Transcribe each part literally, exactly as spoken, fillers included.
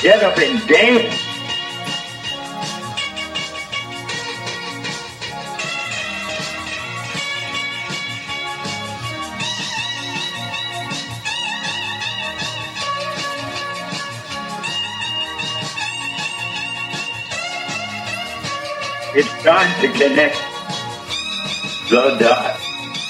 Get up and dance. It's time to connect the dots.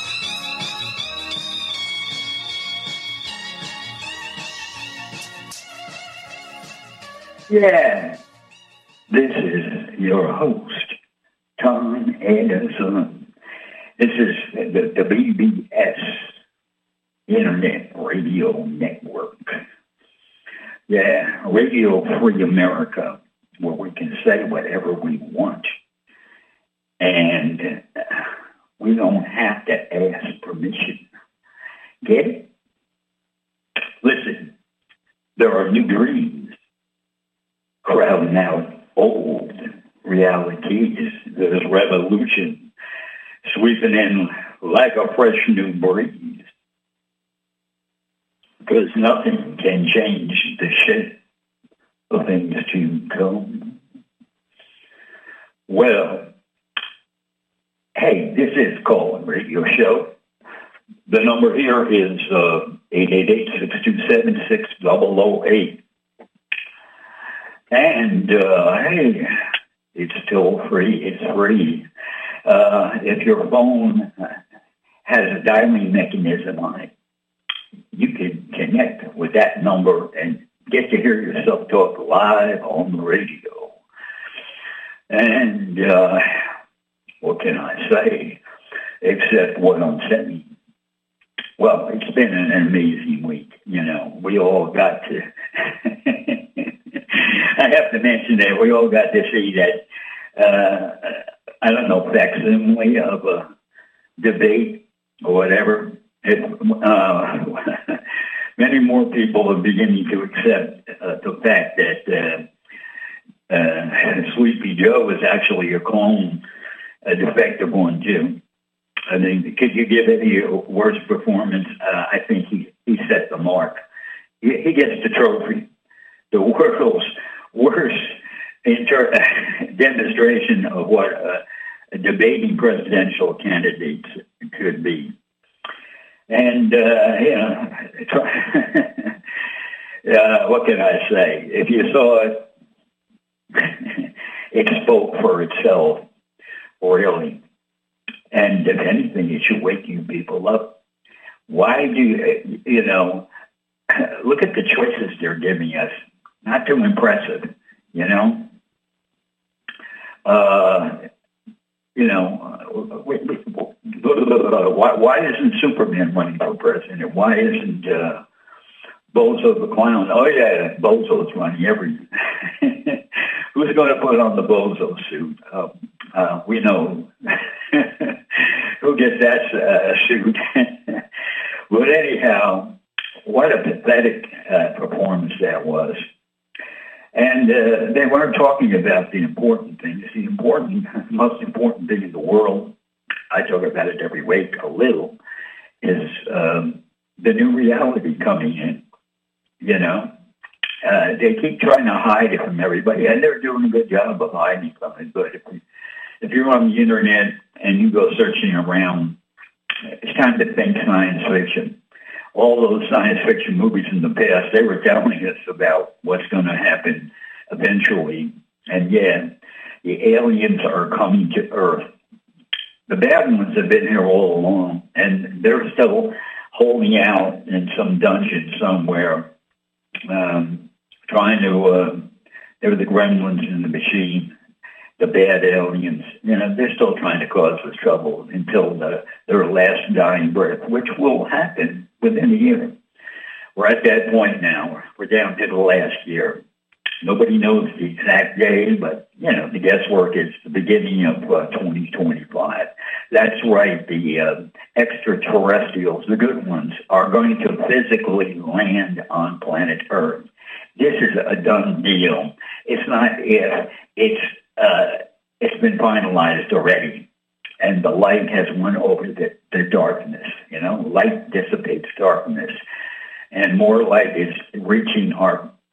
Yeah, this is your host, Tom Anderson. This is the, the B B S Internet Radio Network. Yeah, Radio Free America, where we can say whatever we want. And we don't have to ask permission. Get it? Listen, there are new dreams crowding out old realities. There's revolution sweeping in like a fresh new breeze. Because nothing can change the shape of things to come. Well, hey, this is Call-In Radio Show. The number here is uh, eight eight eight, six two seven, six zero zero eight. And, uh, hey, it's still free. It's free. Uh, if your phone has a dialing mechanism on it, you can connect with that number and get to hear yourself talk live on the radio. And, uh, what can I say, except what I'm saying? Well, it's been an amazing week. You know, we all got to, I have to mention that we all got to see that, uh, I don't know, facsimile of a debate or whatever. It, uh, many more people are beginning to accept uh, the fact that uh, uh, Sleepy Joe is actually a clone, a defective one, too. I mean, could you give any worse performance? Uh, I think he, he set the mark. He, he gets the trophy. The world's worst inter- demonstration of what uh, a debating presidential candidate could be. And, uh, you know, uh, what can I say? If you saw it, it spoke for itself, really. And if anything, it should wake you people up. Why do you, you know, look at the choices they're giving us. Not too impressive, you know. Uh, you know, why, why isn't Superman running for president? Why isn't uh, Bozo the Clown? Oh, yeah, Bozo's running everything. Who's going to put on the Bozo suit? Uh, uh, we know who gets that uh, suit. But anyhow, what a pathetic uh, performance that was. And uh, they weren't talking about the important things. The important, most important thing in the world, I talk about it every week a little, is um, the new reality coming in, you know. Uh, they keep trying to hide it from everybody, and they're doing a good job of hiding from it. But if, if you're on the internet and you go searching around, it's time to think science fiction. All those science fiction movies in the past, they were telling us about what's going to happen eventually. And yeah, the aliens are coming to Earth. The bad ones have been here all along, and they're still holding out in some dungeon somewhere, um, trying to, uh, they're the gremlins in the machine, the bad aliens. You know, they're still trying to cause us trouble until the, their last dying breath, which will happen within a year. We're at that point now. We're down to the last year. Nobody knows the exact day, but, you know, the guesswork is the beginning of uh, twenty twenty-five. That's right. The uh, extraterrestrials, the good ones, are going to physically land on planet Earth. This is a done deal. It's not if. It's, uh, it's been finalized already. And the light has won over the, the darkness. You know, light dissipates darkness. And more light is reaching our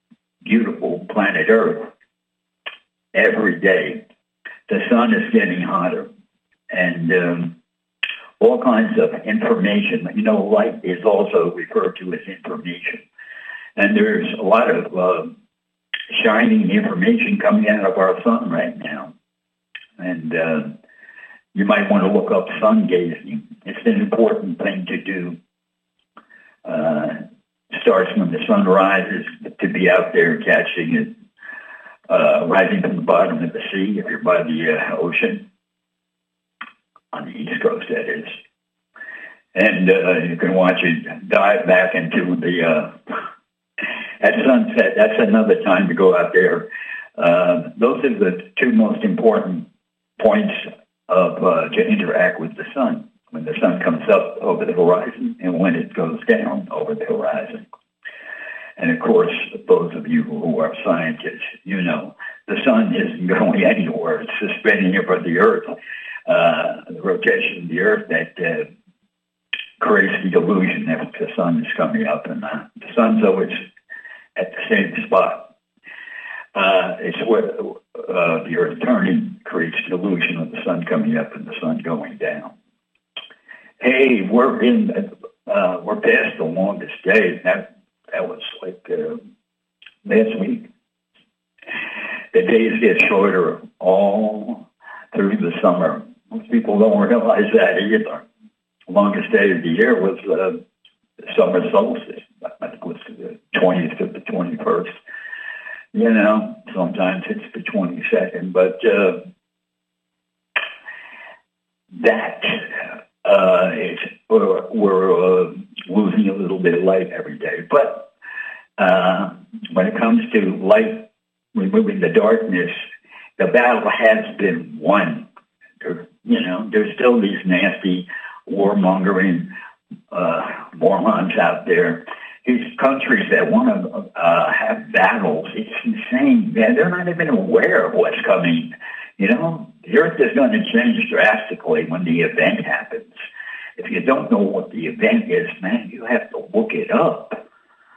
beautiful planet Earth, every day, the sun is getting hotter. And um, all kinds of information. You know, light is also referred to as information. And there's a lot of uh, shining information coming out of our sun right now. And uh, you might want to look up sun gazing. It's an important thing to do. Uh, starts when the sun rises, to be out there catching it, uh, rising from the bottom of the sea if you're by the uh, ocean. On the East Coast, that is. And uh, you can watch it dive back into the, uh, at sunset. That's another time to go out there. Uh, those are the two most important points of uh, to interact with the sun, when the sun comes up over the horizon and when it goes down over the horizon. And of course, those of you who are scientists, you know, the sun isn't going anywhere. It's just spinning over the earth. Uh, the rotation of the earth that uh, creates the illusion that the sun is coming up, and uh, the sun's always at the same spot. Uh, it's where uh, the earth turning creates the illusion of the sun coming up and the sun going down. Hey, we're in, uh, we're past the longest day. That that was like uh, last week. The days get shorter all through the summer. Most people don't realize that either. The longest day of the year was uh, the summer solstice. I think it was the twentieth to the twenty-first. You know, sometimes it's the twenty-second, but uh, that uh, is, we're, we're uh, losing a little bit of light every day. But uh, when it comes to light, removing the darkness, the battle has been won. There, you know, there's still these nasty warmongering uh, morons out there. These countries that want to uh, have battles, it's insane. Man, they're not even aware of what's coming. You know, the earth is going to change drastically when the event happens. If you don't know what the event is, man, you have to look it up.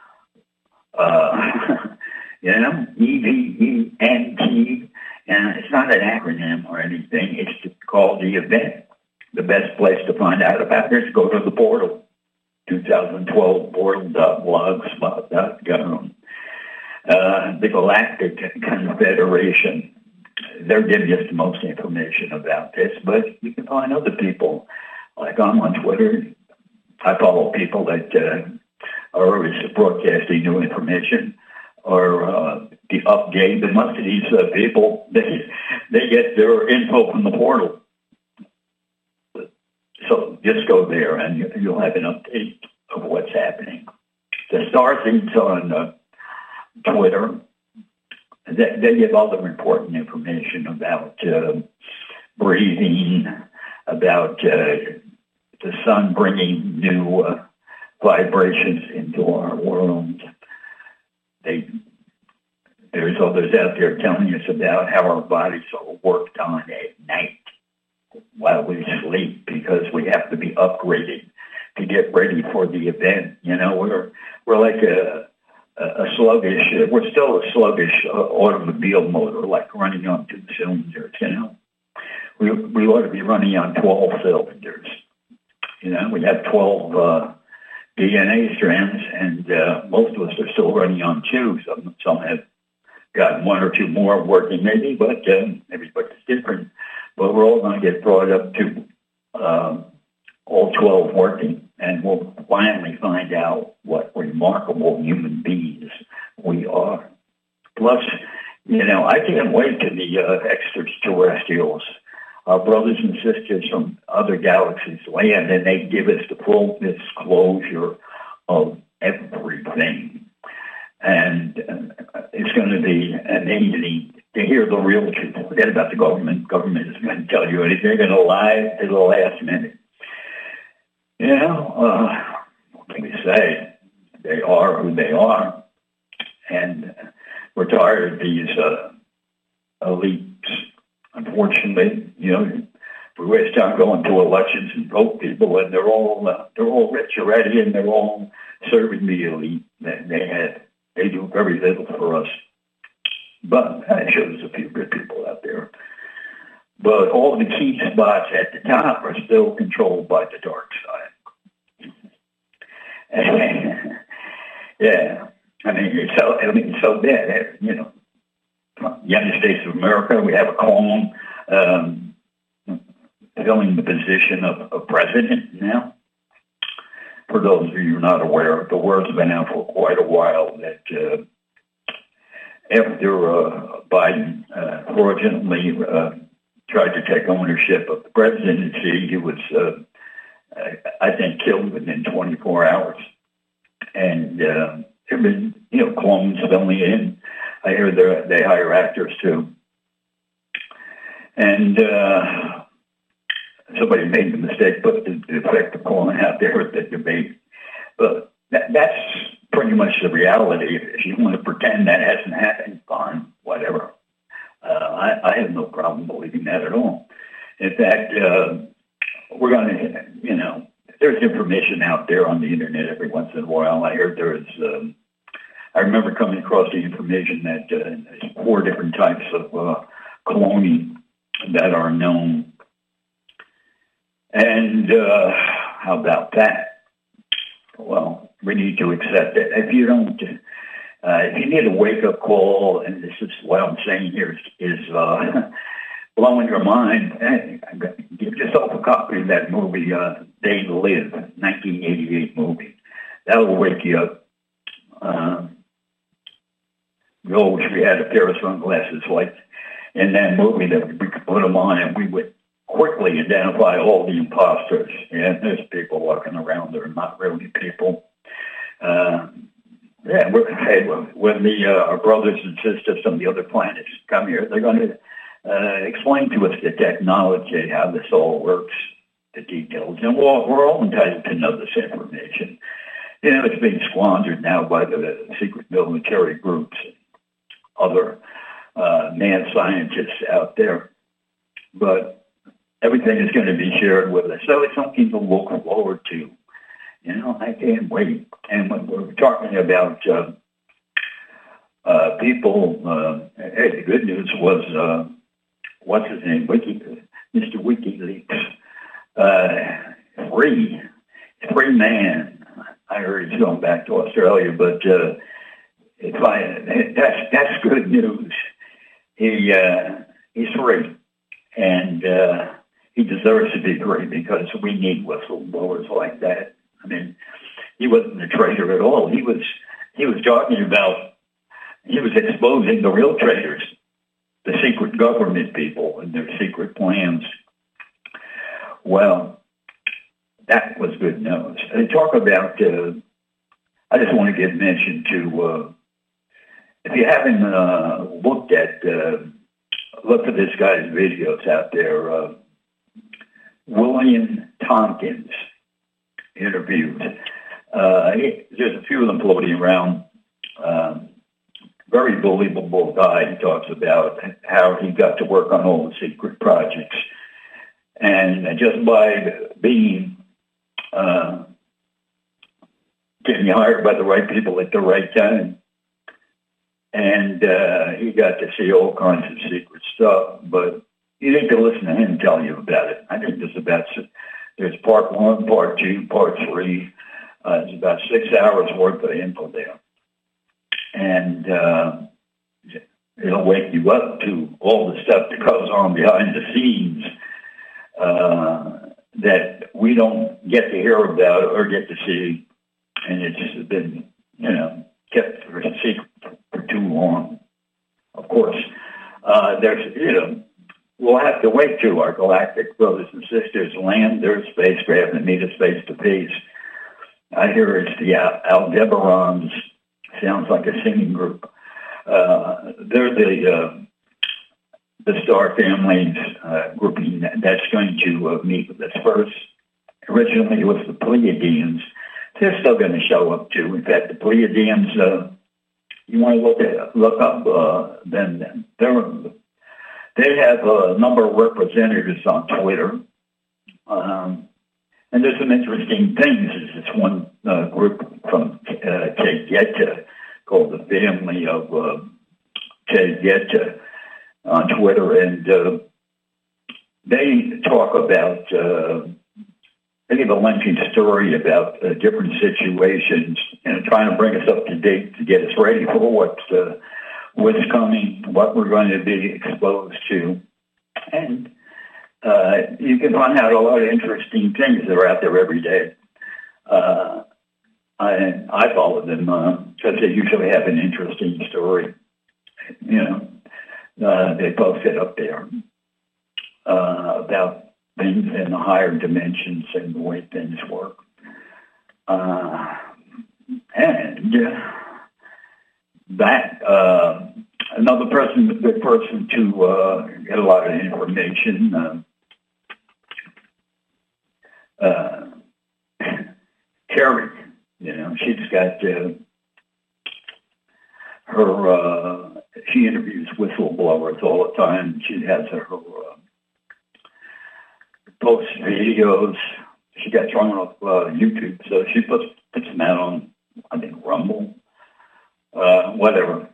Uh, you know, E V E N T, and it's not an acronym or anything. It's called the event. The best place to find out about it is go to the portal, twenty twelve portal dot blogspot dot com. Uh, the Galactic Confederation, they're giving us the most information about this, but you can find other people. Like I'm on Twitter, I follow people that uh, are always broadcasting new information or uh, the update. But most of these uh, people, they, they get their info from the portal. So just go there and you, you'll have an update of what's happening. The Star Seeds on uh, Twitter, they, they give other important information about uh, breathing, about uh, the sun bringing new uh, vibrations into our world. They, there's others out there telling us about how our bodies are worked on at night while we sleep because we have to be upgraded to get ready for the event. You know, we're we're like a a sluggish, we're still a sluggish uh, automobile motor, like running on two cylinders. You know, we we ought to be running on twelve cylinders. You know, we have twelve uh, D N A strands, and uh, most of us are still running on two. Some some have got one or two more working, maybe, but um, everybody's different. But we're all going to get brought up to um, all twelve working, and we'll finally find out what remarkable human beings we are. Plus, you know, I can't wait to the uh, extraterrestrials, our brothers and sisters from other galaxies land, and they give us the full disclosure of everything. And uh, it's going to be amazing to hear the real truth. Forget about the government. Government isn't going to tell you anything. They're going to lie to the last minute. You know, uh, what can we say? They are who they are. And we're tired of these uh, elites. Unfortunately, you know, we waste time going to elections and vote people, and they're all uh, they're all rich already, and they're all serving the elite. They, they have They do very little for us. But that shows a few good people out there. But all the key spots at the top are still controlled by the dark side. Yeah. I mean, it's so, I mean, it's so bad. You know, United States of America, we have a clone um, filling the position of, of president now. For those of you who are not aware, the word's been out for quite a while that uh, after uh, Biden uh, fraudulently uh, tried to take ownership of the presidency, he was, uh, I think, killed within twenty-four hours. And uh, there have been, you know, clones filling in. I hear they hire actors too. And uh, somebody made the mistake, put the, the effect of calling out there at the debate. But that, that's pretty much the reality. If you want to pretend that hasn't happened, fine, whatever. Uh, I, I have no problem believing that at all. In fact, uh, we're going to, you know, there's information out there on the internet every once in a while. I heard there is, um, I remember coming across the information that uh, there's four different types of uh, cloning that are known. And uh, how about that? Well, we need to accept it. If you don't, uh, if you need a wake-up call, and this is what I'm saying here is, is uh, blowing your mind, hey, give yourself a copy of that movie, uh, They Live, nineteen eighty-eight movie. That will wake you up. Um, we all wish we had a pair of sunglasses like in that movie that we could put them on and we would quickly identify all the imposters. And there's people walking around that are not really people. Uh, yeah, we're, hey, when the uh, our brothers and sisters from the other planets come here, they're going to uh, explain to us the technology, how this all works, the details. And we're all, we're all entitled to know this information. You know, it's being squandered now by the secret military groups, other uh, mad scientists out there. But everything is going to be shared with us. So it's something to look forward to. You know, I can't wait. And when we're talking about uh, uh, people, uh, hey, the good news was, uh, what's his name, Wiki, Mister WikiLeaks, uh, free, free man. I heard he's going back to Australia, but uh, if I, that's that's good news. He uh, he's free, and uh, he deserves to be free because we need whistleblowers like that. I mean, he wasn't a traitor at all. He was he was talking about he was exposing the real traitors, the secret government people and their secret plans. Well, that was good news. And talk about. Uh, I just want to give mention to. Uh, if you haven't uh, looked at, uh, look at this guy's videos out there. Uh, William Tompkins interviewed. Uh, he, there's a few of them floating around. Um, very believable guy. He talks about how he got to work on all the secret projects. And just by being, uh, getting hired by the right people at the right time. And uh, he got to see all kinds of secret stuff. But you need to listen to him tell you about it. I think there's about, there's part one, part two, part three. Uh, it's about six hours worth of info there. And uh, it'll wake you up to all the stuff that goes on behind the scenes uh, that we don't get to hear about or get to see. And it's been, you know, kept for a secret for too long. Of course, uh, there's, you know, we'll have to wait till our galactic brothers and sisters land their spacecraft and meet us face to face. I hear it's the Aldebarans. Sounds like a singing group. Uh, they're the uh, the Star Family's uh, grouping that's going to uh, meet with us first. Originally, it was the Pleiadians. They're still going to show up too. In fact, the Pleiadians. Uh, you want to look at look up uh, them. They're They have a number of representatives on Twitter. Um, and there's some interesting things. There's this one uh, group from uh, Kegeta called The Family of uh, Ted Getta on Twitter, and uh, they talk about, uh, they give a lengthy story about uh, different situations, you know, trying to bring us up to date to get us ready for what's, uh, what's coming, what we're going to be exposed to. And uh, you can find out a lot of interesting things that are out there every day. Uh, I, I follow them because uh, they usually have an interesting story. You know, uh, they post it up there uh, about things in the higher dimensions and the way things work. Uh, and uh, that, uh, another person, a good person to uh, get a lot of information. Uh, uh, Carrie, you know, she's got uh, her, uh, she interviews whistleblowers all the time. She has her uh, post videos. She got thrown off uh, YouTube, so she puts, puts them out on, I think, Rumble, uh, whatever.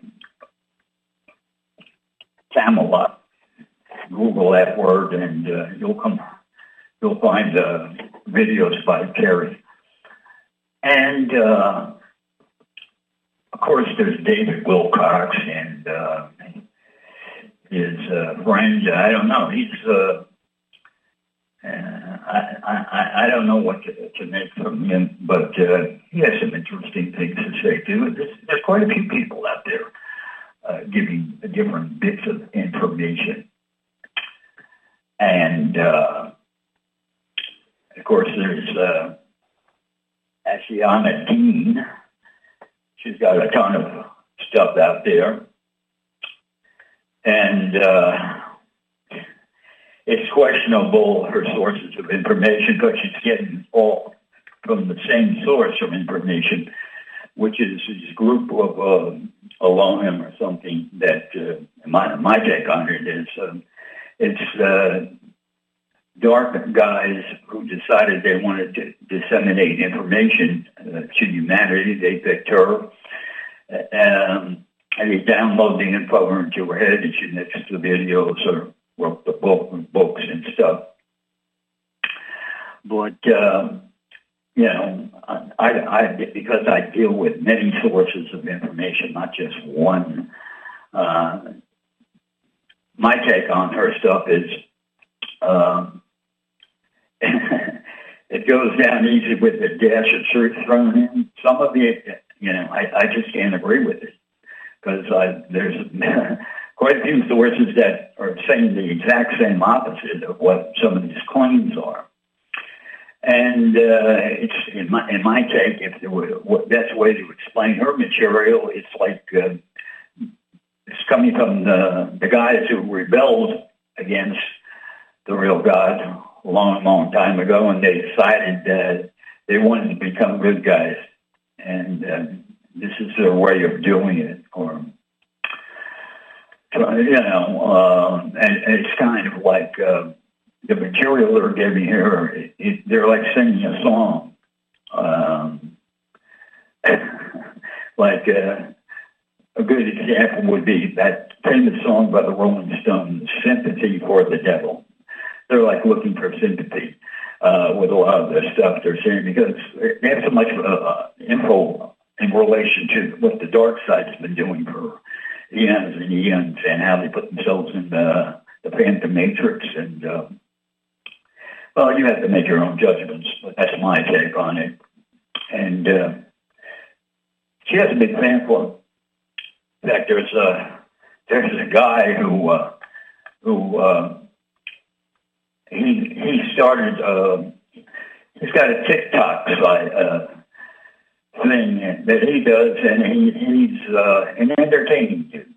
Camelot. Google that word, and uh, you'll come, you'll find uh, videos by Carrie. And uh, of course, there's David Wilcox and uh, his uh, friend. I don't know. He's. Uh, uh, I, I I don't know what to, to make from him, but uh, he has some interesting things to say too. There's, there's quite a few people out there uh, giving different bits of information, and uh, of course, there's. Uh, Ashiana Dean. She's got a ton of stuff out there. And uh, it's questionable, her sources of information, because she's getting all from the same source of information, which is this group of uh, Elohim or something that, uh, my, my take on it is, um, it's uh, dark guys who decided they wanted to disseminate information uh, to humanity. They picked her, um, and they download the info into her head, and she makes the videos or wrote the book, books and stuff. But uh, you know, I, I because I deal with many sources of information, not just one. Uh, my take on her stuff is. Um, it goes down easy with a dash of truth thrown in. Some of it, you know, I, I just can't agree with it because there's quite a few sources that are saying the exact same opposite of what some of these claims are. And uh, it's in my in my take, if there were what best way to explain her material, it's like uh, it's coming from the the guys who rebelled against the real God a long, long time ago, and they decided that they wanted to become good guys, and uh, this is their way of doing it. Or, you know, uh, and, and it's kind of like uh, the material they're giving here. It, it, they're like singing a song, um, like uh, a good example would be that famous song by the Rolling Stones, "Sympathy for the Devil." They're like looking for sympathy uh, with a lot of the stuff they're saying because they have so much uh, info in relation to what the dark side's been doing for eons and eons and how they put themselves in the, the Phantom Matrix. And, uh, well, you have to make your own judgments, but that's my take on it. And uh, she has a big fan club. In fact, there's a, there's a guy who, uh, who, uh, He he started. Uh, he's got a TikTok site, uh, thing that he does, and he, he's uh, an entertaining dude.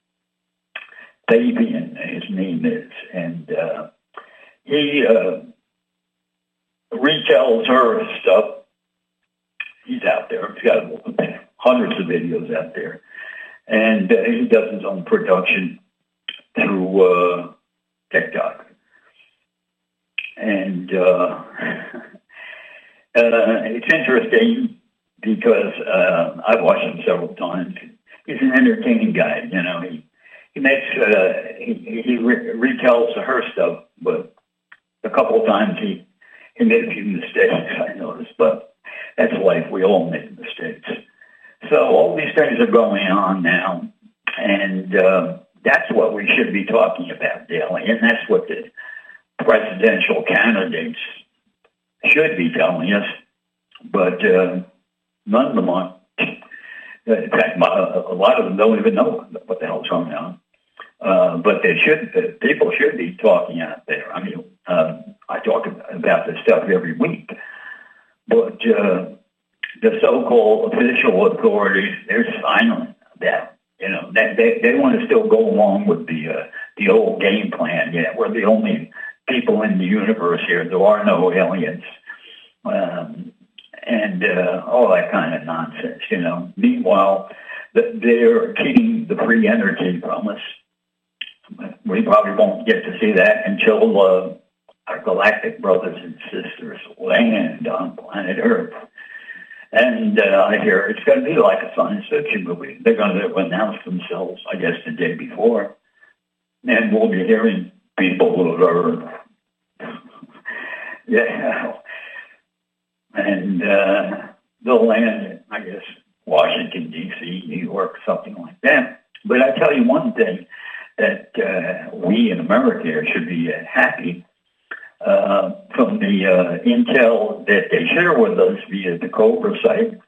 Fabian, his name is, and uh, he uh, retells her stuff. He's out there. He's got hundreds of videos out there, and uh, he does his own production through uh, TikTok. And uh, uh, it's interesting because uh, I've watched him several times. He's an entertaining guy, you know. He he makes uh, he, he re- retells her stuff, but a couple of times he he made a few mistakes, I noticed. But that's life. We all make mistakes. So all these things are going on now, and uh, that's what we should be talking about daily, and that's what the presidential candidates should be telling us. But uh, none of them are. In fact, a lot of them don't even know what the hell's going on. Uh, but they should. People should be talking out there. I mean, uh, I talk about this stuff every week, but uh, the so-called official authorities, they're silent about. You know, they they, they want to still go along with the uh, the old game plan. Yeah, we're the only people in the universe here. There are no aliens. Um, and uh, all that kind of nonsense, you know. Meanwhile, the, they're keeping the free energy from us. We probably won't get to see that until uh, our galactic brothers and sisters land on planet Earth. And uh, I hear it's going to be like a science fiction movie. They're going to announce themselves, I guess, the day before. And we'll be hearing people who are, yeah, and uh, they'll land, I guess, Washington, D C, New York, something like that. But I tell you one thing, that uh, we in America should be uh, happy uh, from the uh, intel that they share with us via the Cobra site.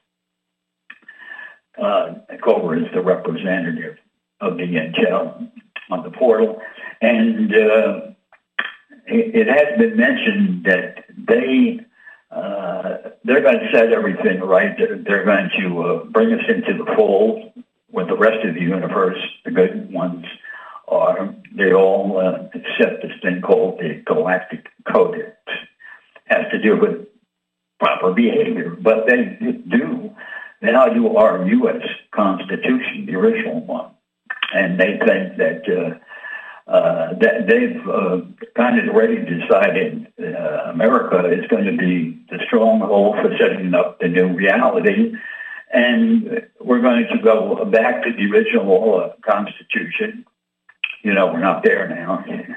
Uh, Cobra is the representative of the intel on the portal. And uh, it, it has been mentioned that they Uh, they're going to set everything right. They're, they're going to uh, bring us into the fold with the rest of the universe. The good ones are, they all uh, accept this thing called the Galactic Codex. Has to do with proper behavior, but they do value our U S Constitution, the original one. And they think that uh, Uh, that they've uh, kind of already decided uh, America is going to be the stronghold for setting up the new reality, and we're going to go back to the original uh, Constitution. You know, we're not there now.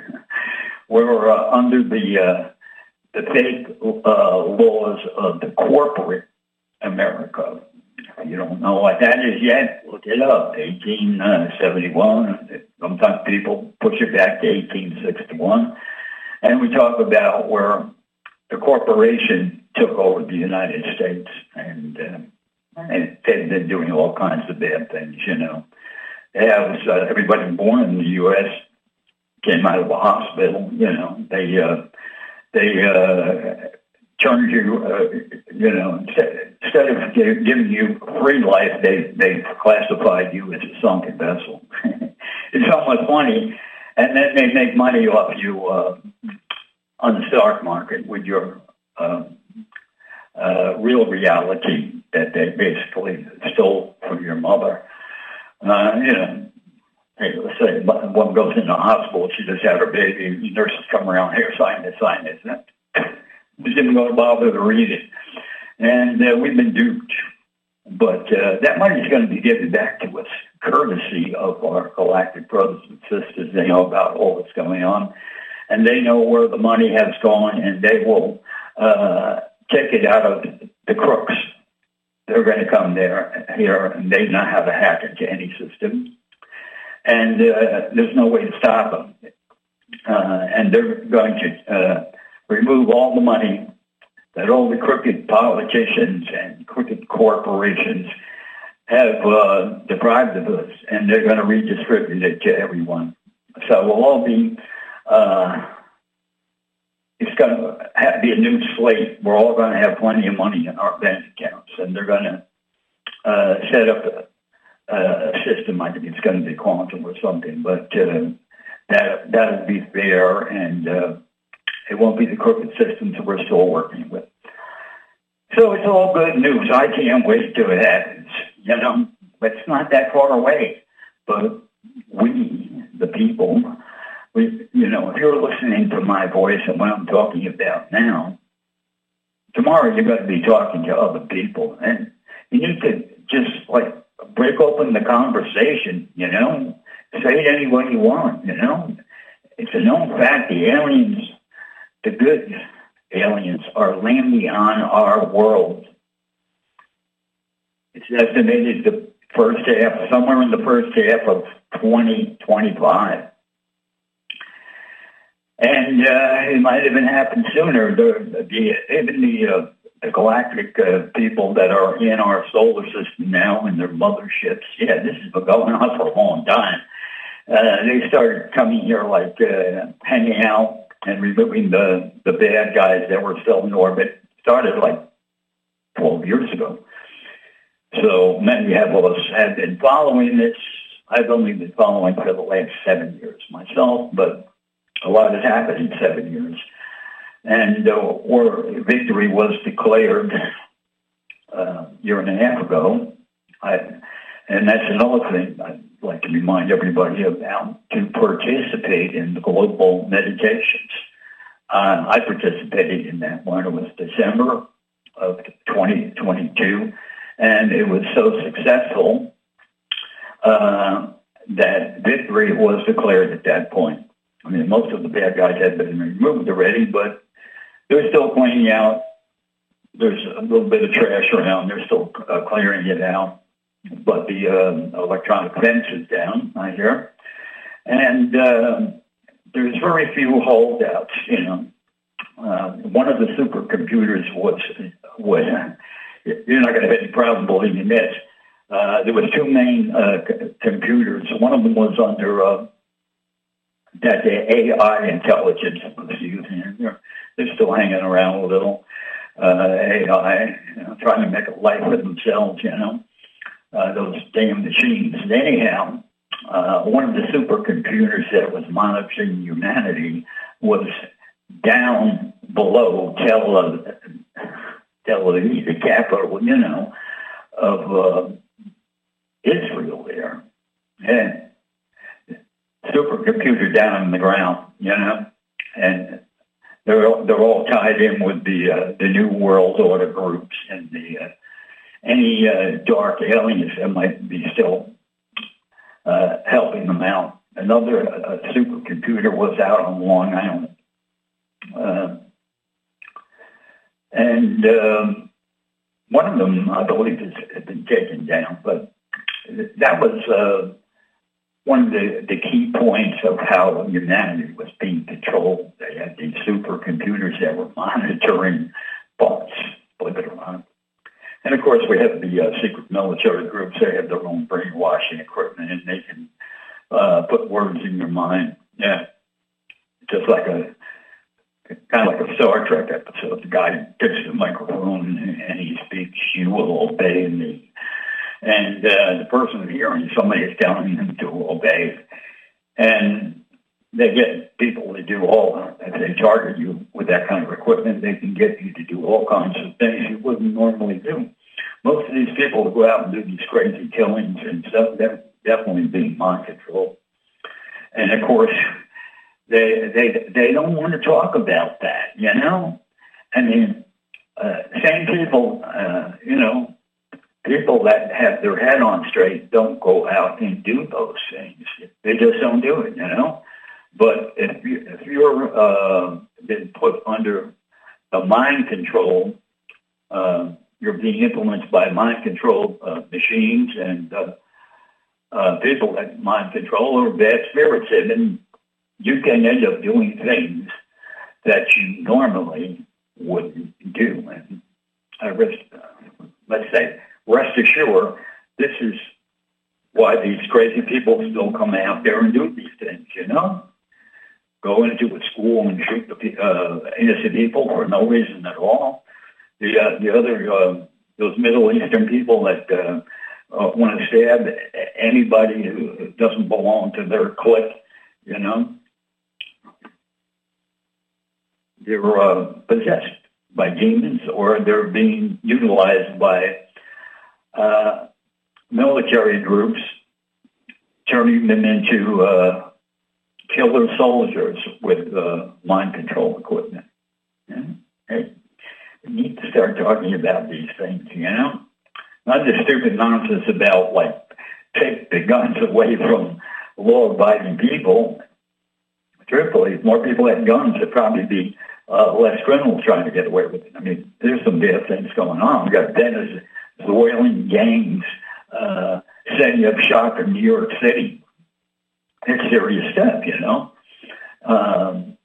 We're uh, under the uh, the fake uh, laws of the corporate America. If you don't know what that is yet, look it up. eighteen seventy-one. Sometimes people push it back to eighteen sixty-one. And we talk about where the corporation took over the United States. And, uh, and they've been doing all kinds of bad things, you know. They have uh, everybody born in the U S came out of a hospital, you know. They, uh, they, uh, turned you, uh, you know, instead, instead of giving you free life, they they classified you as a sunken vessel. It's almost funny, and then they make money off you uh, on the stock market with your uh, uh, real reality that they basically stole from your mother. Uh, you know, hey, let's say one goes into the hospital, she just had her baby, the nurses come around, here, sign this, sign this. Just didn't go to bother to read it. And uh, we've been duped. But uh, that money is going to be given back to us, courtesy of our galactic brothers and sisters. They know about all that's going on. And they know where the money has gone, and they will uh, take it out of the crooks. They're going to come there, here, and they know how to hack into any system. And uh, there's no way to stop them. Uh, and they're going to Uh, remove all the money that all the crooked politicians and crooked corporations have uh, deprived of us, and they're going to redistribute it to everyone. So we'll all be, uh, it's going to have, be a new slate. We're all going to have plenty of money in our bank accounts, and they're going to uh, set up a, a system. I think it's going to be quantum or something, but uh, that, that'll be fair, and uh, it won't be the crooked systems that we're still working with. So it's all good news. I can't wait till it happens. You know, it's not that far away. But we, the people, we, you know, if you're listening to my voice and what I'm talking about now, tomorrow you're going to be talking to other people. And You need to just, like, break open the conversation, you know? Say it any way you want, you know? It's a known fact the aliens, the good aliens, are landing on our world. It's estimated the first half, somewhere in the first half of twenty twenty-five. And uh, it might even happen sooner. The, the, even the, uh, the galactic uh, people that are in our solar system now in their motherships, yeah, this has been going on for a long time. Uh, they started coming here, like, uh, hanging out and removing the, the bad guys that were still in orbit. Started, like, twelve years ago. So many of us have been following this. I've only been following for the last seven years myself, but a lot has happened in seven years. And uh, war victory was declared uh, a year and a half ago. I, and that's another thing I'd like to remind everybody about, to participate in the global meditations. Uh, I participated in that one. It was December of twenty twenty-two. And it was so successful uh, that victory was declared at that point. I mean, most of the bad guys had been removed already, but they're still cleaning out. There's a little bit of trash around. They're still uh, clearing it out. But the uh, electronic fence is down, I hear. And uh, there's very few holdouts, you know. Uh, one of the supercomputers was... was You're not going to have any problem believing this. Uh, there was two main uh, c- computers. One of them was under uh, that the A I intelligence was using. They're, they're still hanging around a little. Uh, A I, you know, trying to make a life for themselves, you know, uh, those damn machines. Anyhow, uh, one of the supercomputers that was monitoring humanity was down below Tel Aviv. Tel Aviv, the capital, you know, of uh, Israel there. And supercomputer down on the ground, you know, and they're all, they're all tied in with the uh, the New World Order groups and the uh, any uh, dark aliens that might be still uh, helping them out. Another uh, supercomputer was out on Long Island. Uh, And um, one of them, I believe, has, has been taken down. But that was uh, one of the, the key points of how humanity was being controlled. They had these supercomputers that were monitoring thoughts, believe it or not. And, of course, we have the uh, secret military groups. They have their own brainwashing equipment, and they can uh, put words in your mind. Yeah, just like a... kind of like a Star Trek episode. The guy takes the microphone and he speaks, "You will obey me." And uh, the person hearing, somebody is telling them to obey. And they get people to do all, if they target you with that kind of equipment, they can get you to do all kinds of things you wouldn't normally do. Most of these people who go out and do these crazy killings and stuff, they're definitely being mind controlled. And of course, They they they don't want to talk about that, you know. I mean, uh, same people, uh, you know, people that have their head on straight don't go out and do those things. They just don't do it, you know. But if you if you're uh, been put under a mind control, uh, you're being influenced by mind control uh, machines and uh, uh, people that mind control or bad spirits, and you can end up doing things that you normally wouldn't do. And I rest, uh, let's say, rest assured, this is why these crazy people still come out there and do these things, you know? Go into a school and shoot the uh, innocent people for no reason at all. The uh, the other, uh, those Middle Eastern people that uh, uh, want to stab anybody who doesn't belong to their clique, you know? They're uh, possessed by demons, or they're being utilized by uh, military groups, turning them into uh, killer soldiers with uh, mind control equipment. Yeah? Hey, we need to start talking about these things, you know? Not the stupid nonsense about, like, take the guns away from law-abiding people. Truthfully, if more people had guns, there'd probably be uh, less criminals trying to get away with it. I mean, there's some bad things going on. We got Venezuelan gangs uh, setting up shop in New York City. It's serious stuff, you know. Um,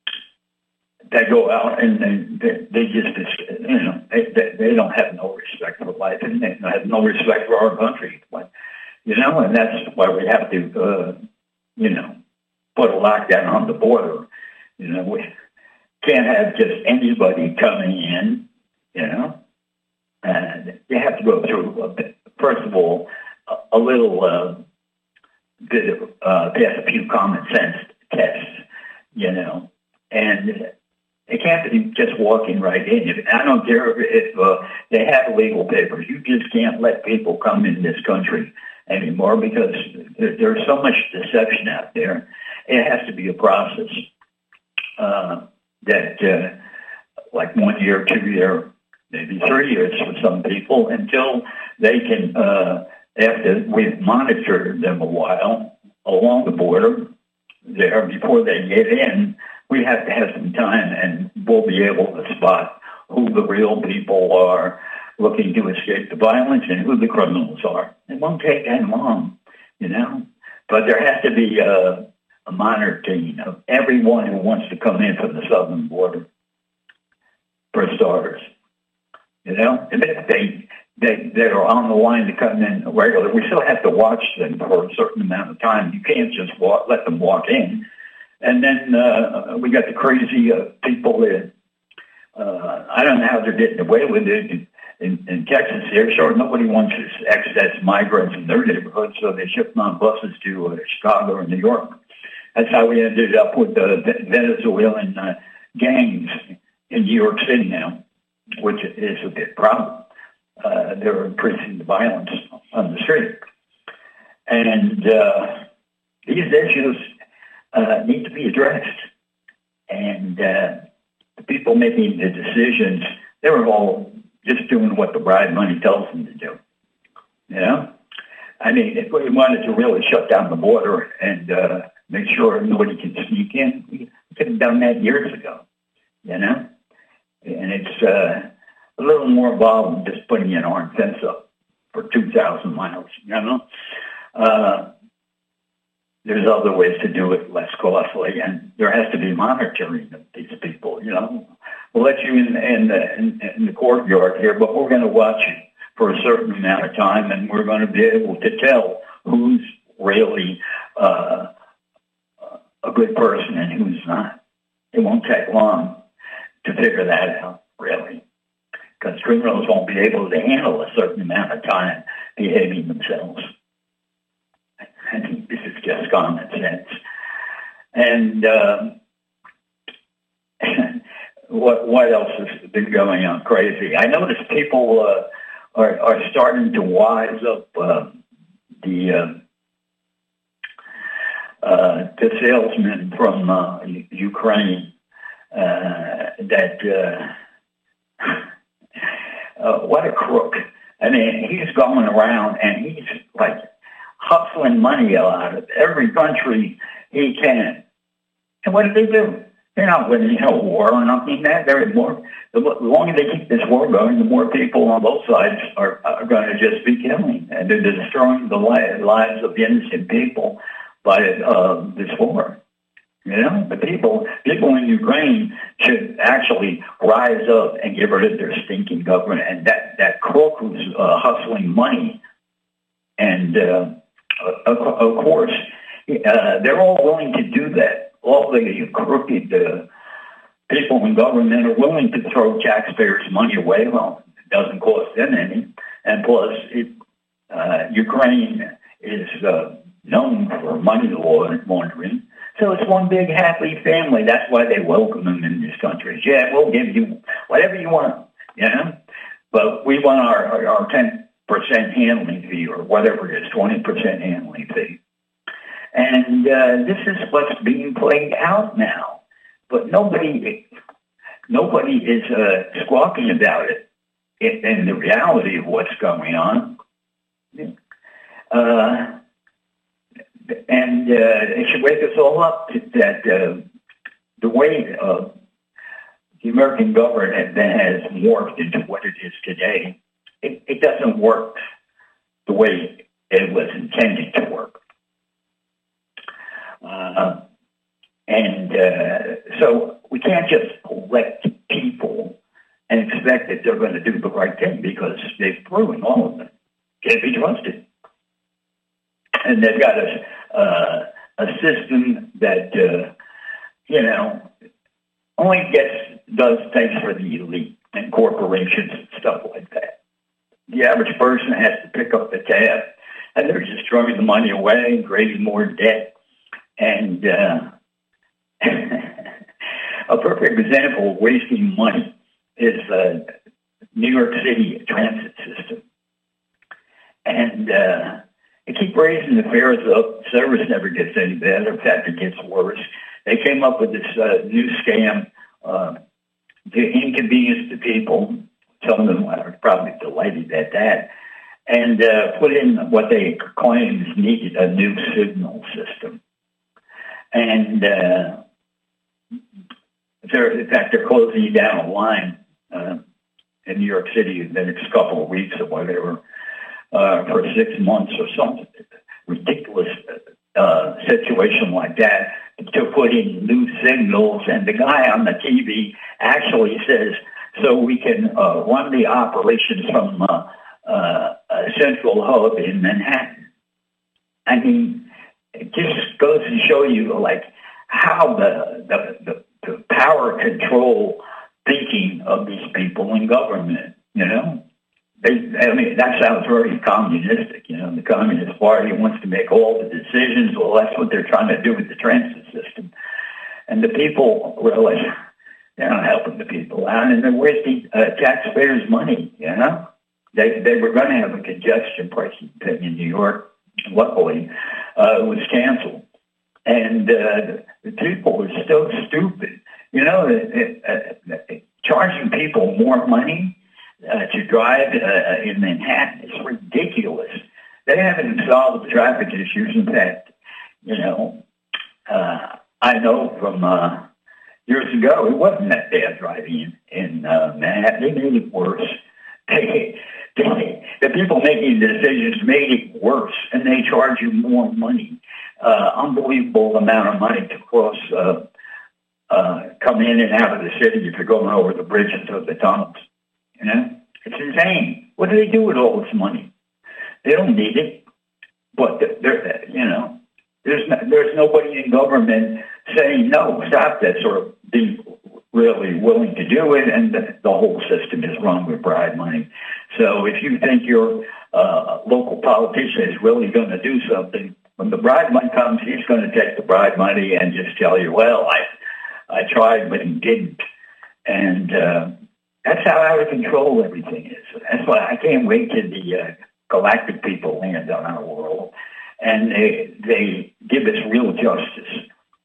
they go out and they, they just, you know, they, they, they don't have no respect for life, and they have no respect for our country. But, you know, and that's why we have to, uh, you know, put a lockdown on the border. You know, we can't have just anybody coming in, you know. And you have to go through, a bit, first of all, a, a little uh, bit of, uh, pass a few common sense tests, you know. And it can't be just walking right in. If, I don't care if, if uh, they have legal papers. You just can't let people come in this country anymore because there, there's so much deception out there. It has to be a process uh, that, uh, like one year, two year, maybe three years for some people, until they can, uh, after we've monitored them a while along the border there, before they get in, we have to have some time, and we'll be able to spot who the real people are looking to escape the violence and who the criminals are. It won't take that long, you know, but there has to be a, a monitoring of everyone who wants to come in from the southern border, for starters. You know, and if they, they, they are on the line to come in regularly, we still have to watch them for a certain amount of time. You can't just walk, let them walk in. And then uh, we got the crazy uh, people that, uh, I don't know how they're getting away with it. In, in Texas here, sure, nobody wants excess migrants in their neighborhood, so they ship them on buses to uh, Chicago or New York. That's how we ended up with the Venezuelan uh, gangs in New York City now, which is a big problem. Uh, they're increasing the violence on the street. And uh, these issues uh, need to be addressed. And uh, the people making the decisions, they were all just doing what the bribe money tells them to do. You know? I mean, if we wanted to really shut down the border and uh, make sure nobody can sneak in, we could have done that years ago, you know? And it's uh, a little more involved than just putting an armed fence up for two thousand miles, you know? Uh, there's other ways to do it less costly, and there has to be monitoring of these people, you know? We'll let you in, in, the, in, in the courtyard here, but we're going to watch you for a certain amount of time, and we're going to be able to tell who's really uh, a good person and who's not. It won't take long to figure that out, really, because criminals won't be able to handle a certain amount of time behaving themselves. I think this is just common sense. And uh, what what else has been going on crazy? I noticed people uh, are are starting to wise up. Uh, the uh, uh, the salesman from uh, Ukraine uh, that uh, uh, what a crook! I mean, he's going around and he's like hustling money out of every country he can. And what do they do? They're not winning a war or nothing. That they're more. The longer they keep this war going, the more people on both sides are, are going to just be killing, and they're destroying the lives of innocent people by uh, this war. You know, the people people in Ukraine should actually rise up and get rid of their stinking government, and that that crook who's uh, hustling money, and uh, of, of course uh, they're all willing to do that. All the crooked uh, people in government are willing to throw taxpayers' money away. Well, it doesn't cost them any. And plus, it, uh, Ukraine is uh, known for money laundering. So it's one big happy family. That's why they welcome them in this country. Yeah, we'll give you whatever you want, you know. But we want our, our ten percent handling fee or whatever it is, twenty percent handling fee. And uh, this is what's being played out now. But nobody nobody is uh, squawking about it. in, in the reality of what's going on. Uh, and uh, it should wake us all up to, that uh, the way uh, the American government has morphed into what it is today, it, it doesn't work the way it was intended to work. Uh, and uh, so we can't just elect people and expect that they're going to do the right thing, because they've proven all of them can't be trusted. And they've got a, uh, a system that, uh, you know, only gets, does things for the elite and corporations and stuff like that. The average person has to pick up the tab, and they're just throwing the money away and creating more debt. And uh, a perfect example of wasting money is uh, New York City transit system. And uh, they keep raising the fares up. Service never gets any better. In fact, it gets worse. They came up with this uh, new scam uh, to inconvenience the people. Some of them are probably delighted at that. And uh, put in what they claim is needed, a new signal system. And uh, they're, in fact, they're closing down a line uh, in New York City in the next couple of weeks or whatever uh, for six months or something. Ridiculous uh, situation like that to put in new signals. And the guy on the T V actually says, so we can uh, run the operations from uh, uh, a central hub in Manhattan. I mean, it just goes to show you, like, how the, the, the, the power control thinking of these people in government, you know? They, I mean, that sounds very communistic, you know? The Communist Party wants to make all the decisions. Well, that's what they're trying to do with the transit system. And the people really, they're not helping the people out, and they're wasting uh, taxpayers' money, you know? They, they were going to have a congestion pricing thing in New York. Luckily, uh, it was canceled. And uh, the people are so stupid. You know, it, it, it, charging people more money uh, to drive uh, in Manhattan is ridiculous. They haven't solved the traffic issues. In fact, you know, uh, I know from uh, years ago, it wasn't that bad driving in, in uh, Manhattan. They made it worse. They, they, the people making the decisions made it worse, and they charge you more money. Uh, unbelievable amount of money to cross, uh, uh, come in and out of the city if you're going over the bridges or the tunnels. You know, it's insane. What do they do with all this money? They don't need it, but they're, you know, there's no, there's nobody in government saying no, stop that, or be really willing to do it, and the, the whole system is run with bribe money. So if you think your uh, local politician is really going to do something, when the bribe money comes, he's going to take the bribe money and just tell you, well, I I tried, but he didn't. And uh, that's how out of control everything is. That's why I can't wait till the uh, galactic people land on our world and they, they give us real justice.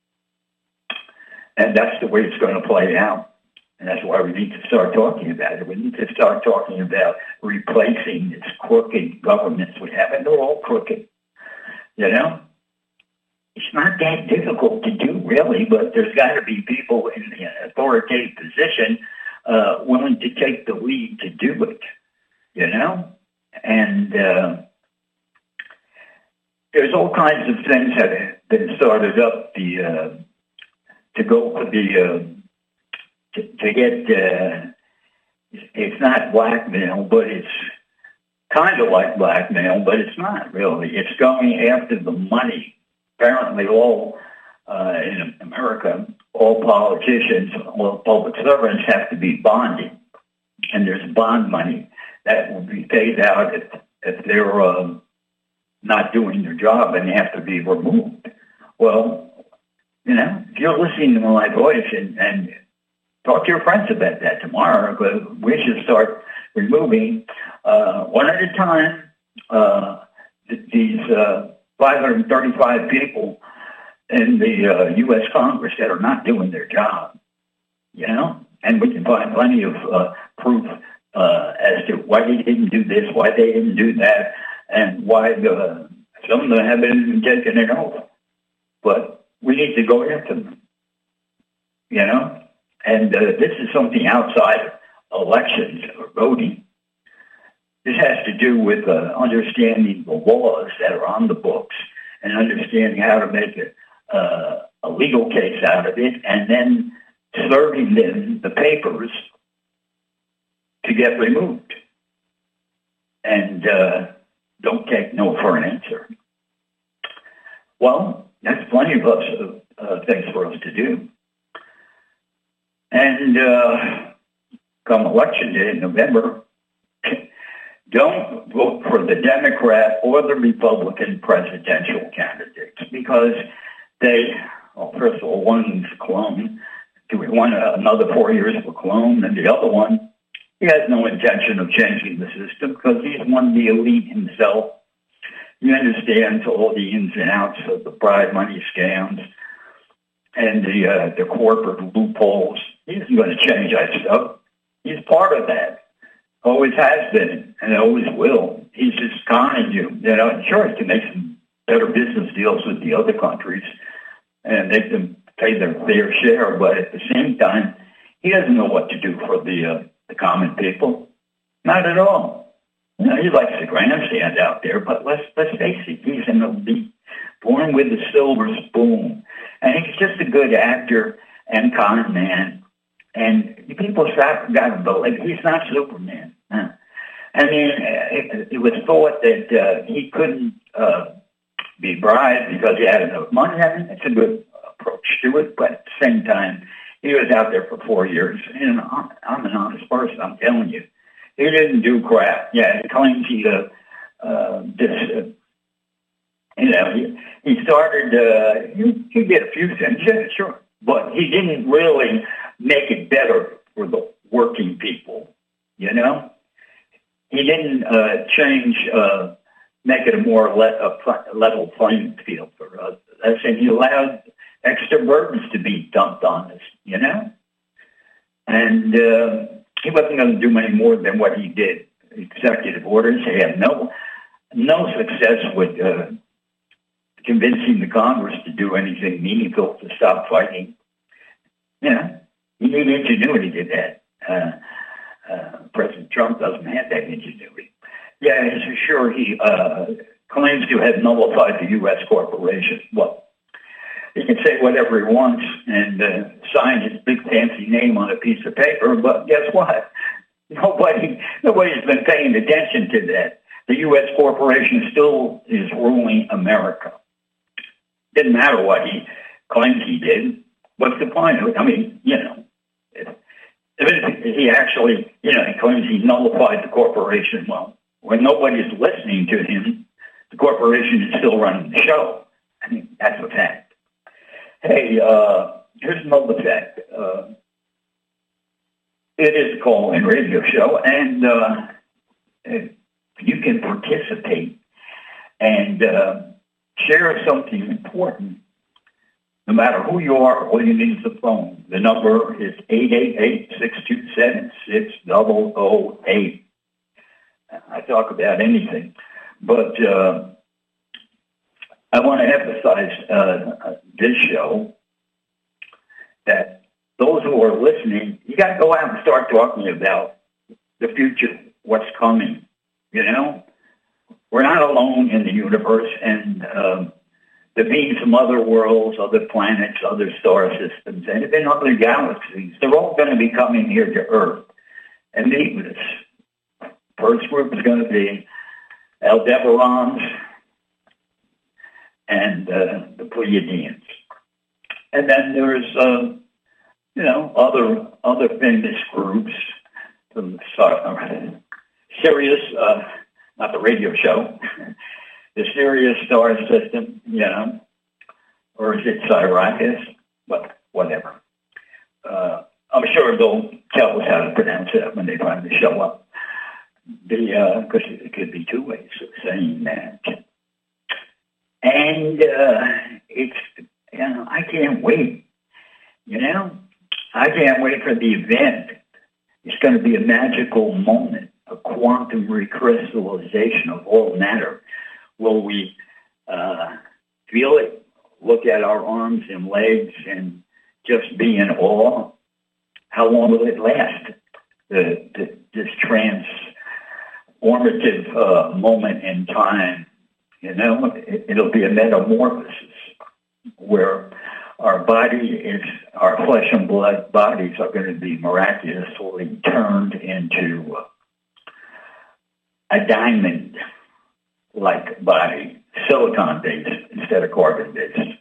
And that's the way it's going to play out. And that's why we need to start talking about it. We need to start talking about replacing this crooked governments we have, and they're all crooked. You know, it's not that difficult to do, really, but there's got to be people in the authoritative position uh, willing to take the lead to do it, you know? And uh, there's all kinds of things that have been started up the, uh, to go for the, uh, to, to get, uh, it's not blackmail, but it's kind of like blackmail, but it's not really. It's going after the money. Apparently all, uh, in America, all politicians, all public servants have to be bonded. And there's bond money that will be paid out if, if they're uh, not doing their job and they have to be removed. Well, you know, if you're listening to my voice and, and talk to your friends about that tomorrow, but we should start removing uh, one at a time uh, th- these uh, five hundred thirty-five people in the uh, U S Congress that are not doing their job, you know? And we can find plenty of uh, proof uh, as to why they didn't do this, why they didn't do that, and why uh, some of them haven't even taken it over. But we need to go after them, you know? And uh, this is something outside elections or voting. This has to do with uh, understanding the laws that are on the books and understanding how to make a, uh, a legal case out of it, and then serving them the papers to get removed. And uh, don't take no for an answer. Well, that's plenty of us, uh, things for us to do. And uh, come election day in November, don't vote for the Democrat or the Republican presidential candidates because they, well, first of all, one's a clone. Do we want another four years of a clone? And the other one, he has no intention of changing the system because he's one of the elite himself. He understands all the ins and outs of the bribe money scams and the uh, the corporate loopholes. He isn't going to change that stuff. He's part of that. Always has been and always will. He's just conning you. You know, sure, he can make some better business deals with the other countries and make them pay their fair share, but at the same time, he doesn't know what to do for the uh, the common people. Not at all. You know, he likes the grandstand out there, but let's let's face it, he's an elite, born with a silver spoon, and he's just a good actor and con man. And people got to believe he's not Superman. Huh? I mean, it, it was thought that uh, he couldn't uh, be bribed because he had enough money. I mean, it's a good approach to it, but at the same time, he was out there for four years, and I'm an honest person, I'm telling you. He didn't do crap. Yeah, he claims he, uh, uh, this, uh, you know, he, he started, uh, he, he did a few things, yeah, sure, but he didn't really make it better for the working people, you know? He didn't uh, change, uh, make it a more le- a level playing field for us. I said he allowed extra burdens to be dumped on us, you know? And uh, he wasn't going to do any more than what he did. Executive orders. He had no no success with uh, convincing the Congress to do anything meaningful to stop fighting. You know, he needed ingenuity to that. Uh, uh, President Trump doesn't have that ingenuity. Yeah, for sure he uh, claims to have nullified the U S corporation. Well, he can say whatever he wants and uh, sign his big fancy name on a piece of paper, but guess what? Nobody, nobody's been paying attention to that. The U S corporation still is ruling America. Didn't matter what he claims he did. What's the point? I mean, you know, if, if he actually, you know, he claims he nullified the corporation. Well, when nobody's listening to him, the corporation is still running the show. I mean, that's a fact. Hey, uh, here's another fact. Uh, it is a call-in radio show, and uh, you can participate and uh, share something important. No matter who you are, all you need is a phone. The number is eight eight eight, six two seven, six zero zero eight. I talk about anything, but uh, I want to emphasize uh, this show that those who are listening, you got to go out and start talking about the future, what's coming. You know, we're not alone in the universe, and um, there being some other worlds, other planets, other star systems, and even other galaxies. They're all going to be coming here to Earth and meet with us. First group is going to be Aldebarans and uh, the Pleiadians. And then there's, uh, you know, other other famous groups from uh, Sirius, uh, not the radio show, the Sirius star system, you know, or is it Sirius? But whatever. Uh, I'm sure they'll tell us how to pronounce it when they finally show up. The because uh, it could be two ways of saying that. And uh, it's, you know, I can't wait. You know, I can't wait for the event It's going to be a magical moment, a quantum recrystallization of all matter. Will we uh, feel it, look at our arms and legs, and just be in awe? How long will it last? The, the, this transformative uh, moment in time, you know, it, it'll be a metamorphosis where our body is, our flesh and blood bodies are going to be miraculously turned into a diamond-like body, silicon-based instead of carbon-based.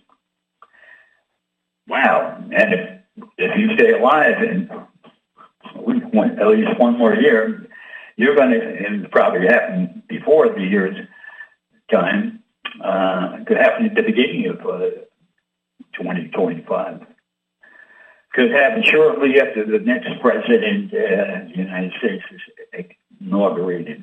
Wow. And if, if you stay alive and we want at least one more year, you're going to, and probably happen before the year's time, uh, could happen at the beginning of uh, twenty twenty-five. Could happen shortly after the next president uh, of the United States is inaugurated.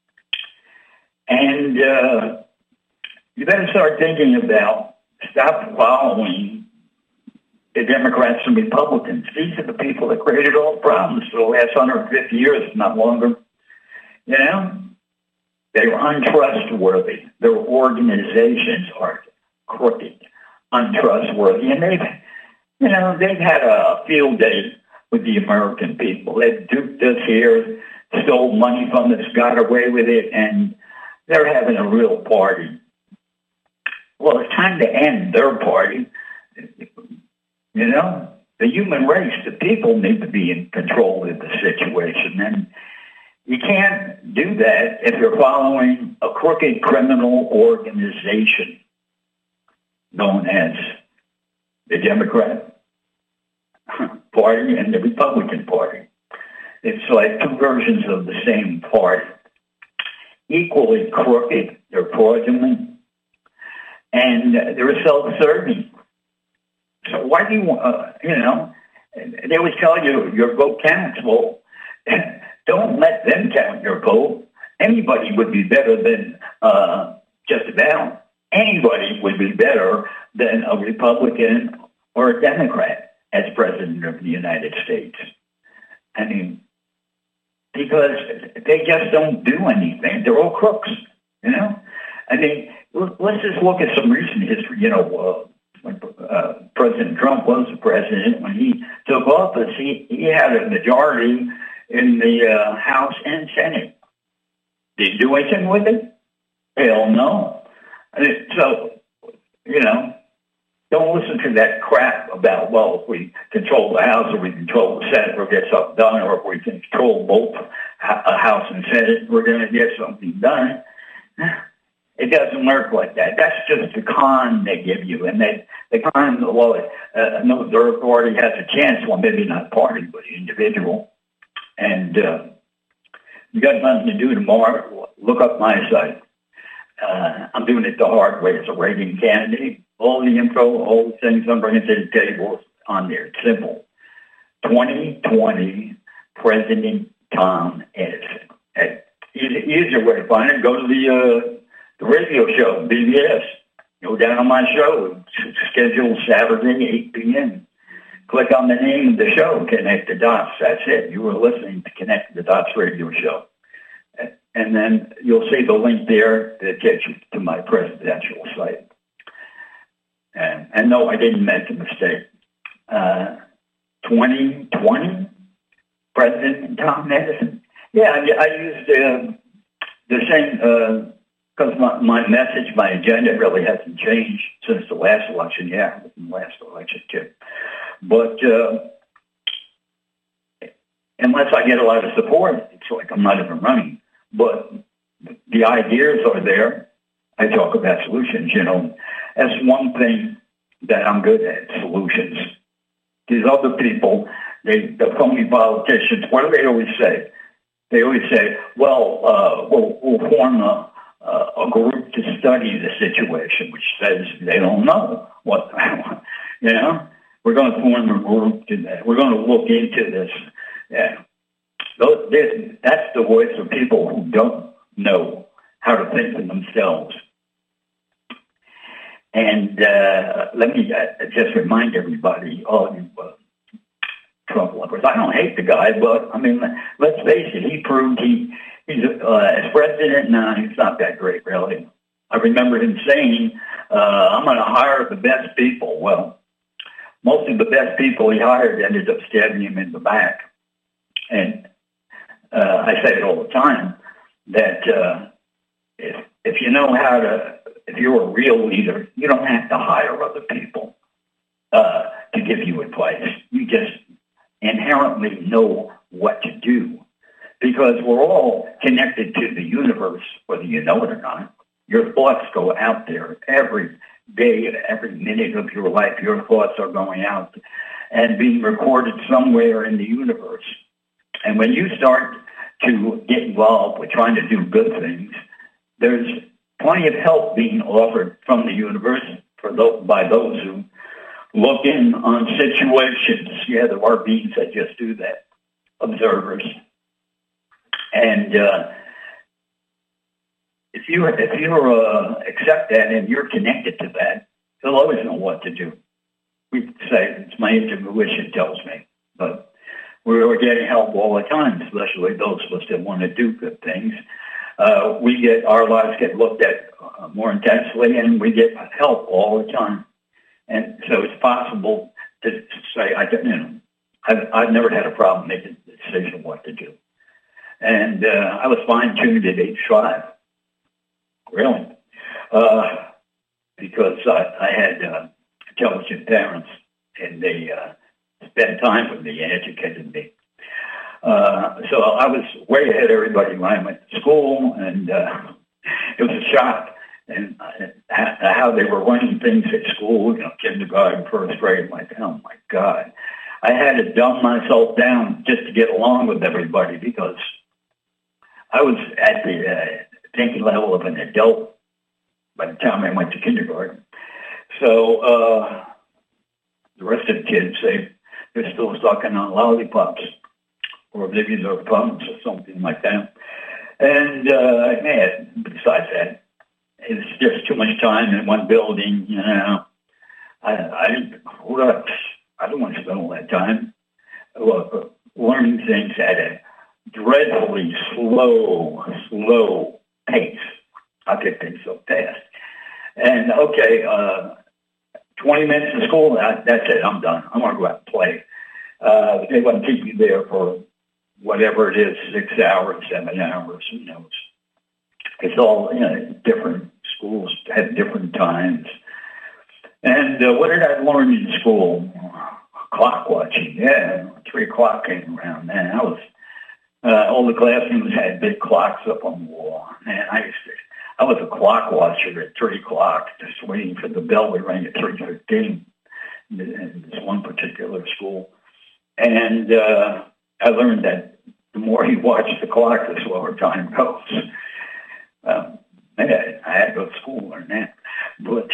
And uh, you better start thinking about, stop following the Democrats and Republicans. These are the people that created all the problems for the last one hundred fifty years, if not longer. You know, they were untrustworthy. Their organizations are crooked, untrustworthy, and they've, you know, they've had a field day with the American people. They've duped us here, stole money from us, got away with it, and they're having a real party. Well, it's time to end their party. You know, the human race, the people need to be in control of the situation. And you can't do that if you're following a crooked criminal organization known as the Democrat Party and the Republican Party. It's like two versions of the same party. Equally crooked, they're fraudulent, and they're self-serving. So why do you, uh, you know, they always tell you your vote counts. Well, don't let them count your vote. Anybody would be better than, uh, just about, anybody would be better than a Republican or a Democrat as president of the United States. I mean, because they just don't do anything. They're all crooks, you know? I mean, let's just look at some recent history. You know, uh, when uh, President Trump was the president, when he took office, he, he had a majority in the uh, House and Senate. Did he do anything with it? Hell no. I mean, so, you know, don't listen to that crap about, well, if we control the House or we control the Senate, we'll get something done, or if we control both a House and Senate, we're going to get something done. It doesn't work like that. That's just the con they give you. And they, the con, well, uh, no third party has a chance. Well, maybe not party, but individual. And uh, you got nothing to do tomorrow, look up my site. Uh, I'm doing it the hard way as a writing candidate. All the info, all the things I'm bringing to the table is on there. It's simple. twenty twenty President Tom Edison. Hey, easy, easier way to find it, go to the, uh, the radio show, B B S. Go down on my show. It's scheduled Saturday, eight p.m. Click on the name of the show, Connect the Dots. That's it. You were listening to Connect the Dots radio show. And then you'll see the link there that gets you to my presidential site. And, and no, I didn't make a mistake. Uh, twenty twenty, President Tom Edison. Yeah, I, I used uh, the same, because uh, my, my message, my agenda really hasn't changed since the last election. Yeah, the last election too. But uh, unless I get a lot of support, it's like I'm not even running. But the ideas are there. I talk about solutions, you know. That's one thing that I'm good at, solutions. These other people, they, the phony politicians, what do they always say? They always say, well, uh, we'll, we'll form a, a group to study the situation, which says they don't know what, you know. We're going to form a group to that. We're going to look into this. Yeah. Those, this, that's the voice of people who don't know how to think for themselves. And uh, let me uh, just remind everybody, all you uh, trouble. Of course, I don't hate the guy, but I mean, let's face it, he proved he he's uh, as president. Nah, he's not that great, really. I remember him saying, uh, "I'm going to hire the best people." Well, most of the best people he hired ended up stabbing him in the back, and uh, I say it all the time that uh, if if you know how to, if you're a real leader, you don't have to hire other people uh, to give you advice. You just inherently know what to do because we're all connected to the universe, whether you know it or not. Your thoughts go out there every day, every minute of your life. Your thoughts are going out and being recorded somewhere in the universe. And when you start to get involved with trying to do good things, there's plenty of help being offered from the universe for those, by those who look in on situations. Yeah, there are beings that just do that, observers. And uh, if you if you uh, accept that and you're connected to that, you'll always know what to do. We say it's my intuition tells me, but we're getting help all the time, especially those of us that want to do good things. Uh, we get our lives get looked at uh, more intensely, and we get help all the time. And so it's possible to say, I you know, I've, I've never had a problem making the decision what to do. And uh, I was fine-tuned at age five, really, uh, because I, I had uh, intelligent parents, and they uh, spent time with me and educated me. Uh, so I was way ahead of everybody when I went to school, and uh, it was a shock. And uh, how they were running things at school, you know, kindergarten, first grade. I'm like, oh my God. I had to dumb myself down just to get along with everybody because I was at the uh, thinking level of an adult by the time I went to kindergarten. So uh, the rest of the kids, they, they're still sucking on lollipops or maybe their thumbs or something like that. And uh, man, besides that, it's just too much time in one building, you know. I I hold up. I don't want to spend all that time well, learning things at a dreadfully slow, slow pace. I get things so fast. And okay, uh, twenty minutes of school. That, that's it. I'm done. I'm gonna go out and play. Uh, they want to keep you there for whatever it is, six hours, seven hours. Who knows? It's all, you know, different schools have different times. And uh, what did I learn in school? Clock watching. Yeah, three o'clock came around. Man, I was, uh, all the classrooms had big clocks up on the wall. Man, I used to, I was a clock watcher at three o'clock, just waiting for the bell to ring at three fifteen in this one particular school. And uh, I learned that the more you watch the clock, the slower time goes. Um, man, I had to go to school to learn that. But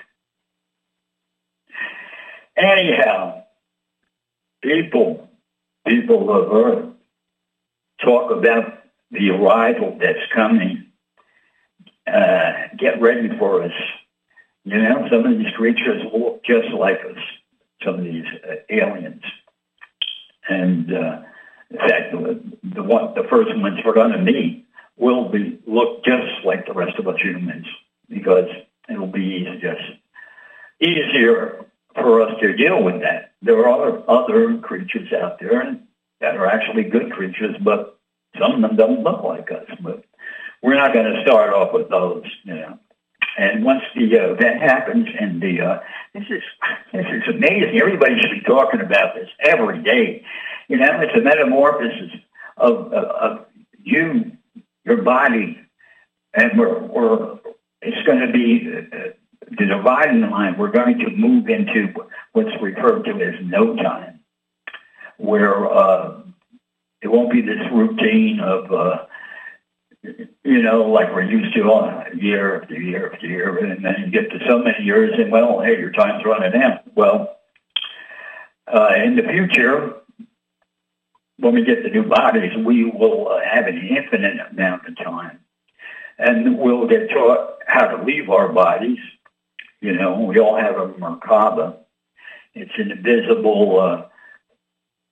anyhow, people, people of Earth talk about the arrival that's coming. Uh, get ready for us. You know, some of these creatures look just like us, some of these uh, aliens. And uh, in fact, the, the, one, the first ones we're going to meet will be look just like the rest of us humans because it'll be easy, just easier for us to deal with that. There are other creatures out there that are actually good creatures, but some of them don't look like us. But we're not going to start off with those, you know. And once the uh, event happens, and the uh, this is this is amazing. Everybody should be talking about this every day. You know, it's a metamorphosis of of, of you. Your body, and we're, we're it's going to be uh, the dividing line. We're going to move into what's referred to as no time, where uh, it won't be this routine of, uh, you know, like we're used to uh, year after year after year, and then you get to so many years, and well, hey, your time's running out. Well, uh, in the future, when we get the new bodies, we will uh, have an infinite amount of time. And we'll get taught how to leave our bodies. You know, we all have a Merkaba. It's an invisible uh,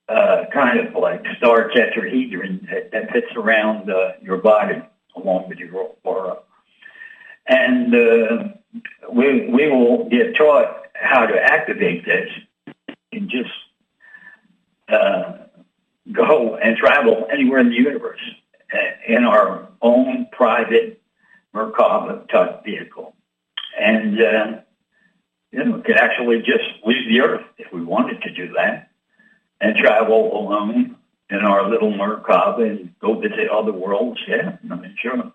uh, kind of like star tetrahedron that, that fits around uh, your body along with your aura. And uh, we, we will get taught how to activate this and just uh, go and travel anywhere in the universe in our own private Merkaba type vehicle. And, uh, you know, we could actually just leave the Earth if we wanted to do that and travel alone in our little Merkaba and go visit other worlds. Yeah, I mean, sure.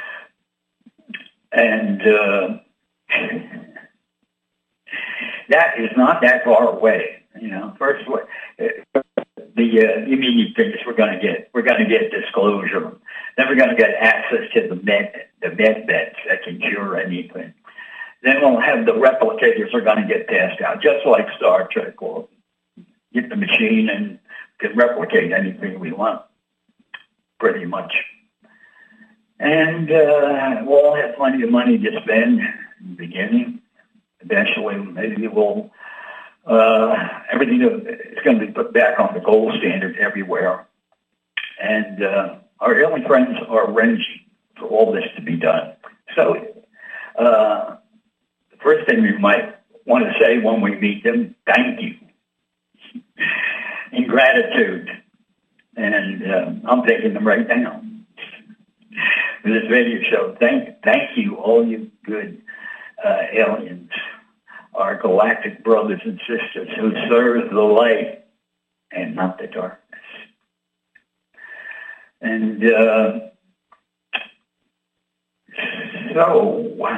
And uh, that is not that far away. You know, first, the uh, immediate things we're going to get, we're going to get disclosure. Then we're going to get access to the med, the med beds that can cure anything. Then we'll have the replicators are going to get passed out, just like Star Trek. We'll get the machine and can replicate anything we want, pretty much. And uh, we'll have plenty of money to spend in the beginning. Eventually, maybe we'll, uh, everything is going to be put back on the gold standard everywhere. And uh, our alien friends are arranging for all this to be done. So uh, the first thing we might want to say when we meet them, thank you, in gratitude. And uh, I'm thanking them right now. For this radio show, thank, thank you, all you good uh, aliens, our galactic brothers and sisters who serve the light and not the darkness. And uh, so,